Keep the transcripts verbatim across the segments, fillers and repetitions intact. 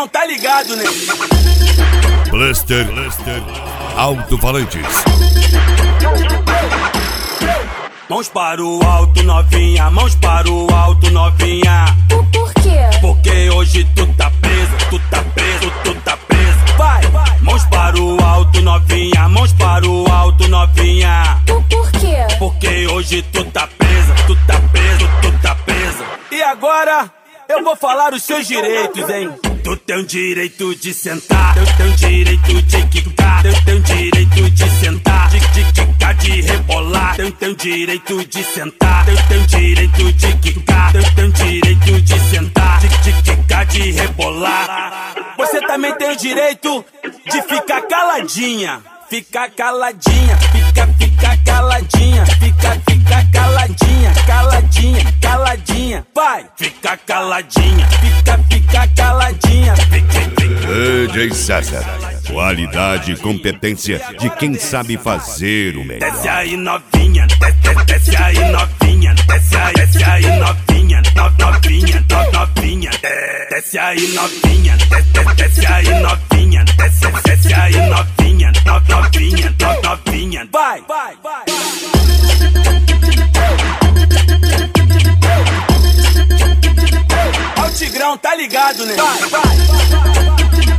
Tigrão tá ligado, né? Blaster, Blaster, alto-falantes. Mãos para o alto, novinha, mãos para o alto, novinha. Por, por quê? Porque hoje tu tá preso, tu tá preso, tu tá preso. Vai, vai. Mãos para o alto, novinha, mãos para o alto, novinha. Por, por quê? Porque hoje tu tá presa, tu tá preso, tu tá presa. E agora eu vou falar os seus direitos, hein? Tu tem o direito de sentar, tu tem o direito de quicar, tu tem o direito de sentar, de, de quicar, de rebolar, tu tem o direito de sentar, tu tem o direito de quicar, tu tem o direito de sentar, de, de quicar, de rebolar. Você também tem o direito de ficar caladinha, ficar caladinha, fica, fica caladinha, fica, fica caladinha, caladinha, caladinha, vai, fica caladinha, fica, fica caladinha, fica, fica. D J César, qualidade e competência de quem sabe fazer o melhor. Desce aí novinha, desce, desce aí novinha, desce aí, desce aí novinha, no, novinha, no, novinha, desce aí novinha, desce, desce aí novinha, desce, desce aí novinha, no, novinha, no, novinha, vai, vai, vai. Ó o Tigrão tá ligado, né? Vai, vai, vai.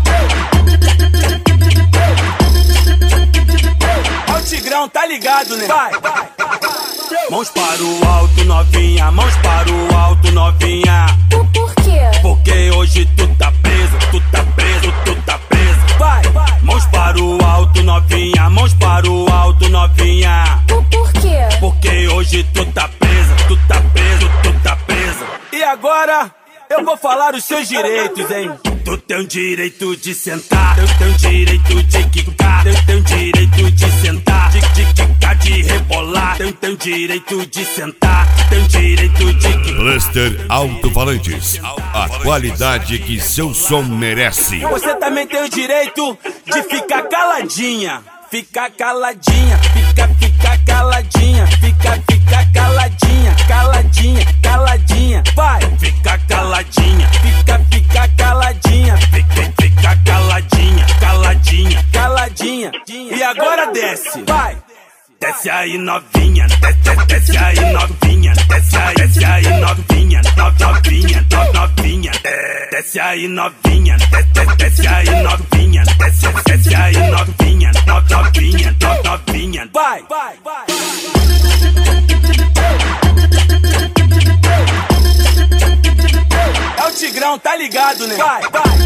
Ó o Tigrão tá ligado, né? Vai, vai. Mãos para o alto, novinha, mãos para o alto, novinha. Por, por quê? Porque hoje tu tá preso, tu tá preso, tu tá preso. Vai, vai. Mãos para o alto, novinha, mãos para o alto, novinha. Por, por quê? Porque hoje tu tá presa, tu tá preso, tu tá presa. E agora eu vou falar os seus direitos, hein? Tu tem o direito de sentar, tu tem o direito de quicar, tu tem o direito de sentar, de, de quicar, de rebolar, tu tem o direito de sentar, tu tem o direito de quicar. Blaster alto-falantes, a qualidade que seu som merece. Você também tem o direito de ficar caladinha, ficar caladinha, fica, fica caladinha, fica, fica caladinha, caladinha, caladinha, vai, fica caladinha, fica, fica caladinha, fica, fica caladinha, caladinha, caladinha. E agora desce, vai. Desce aí novinha, desce, desce aí novinha, desce aí, desce aí novinha, no, novinha, no, novinha, desce aí novinha, desce, desce aí novinha, desce, desce aí novinha, no, novinha, no, novinha, vai, vai, vai. É o Tigrão, tá ligado, né? Vai, vai.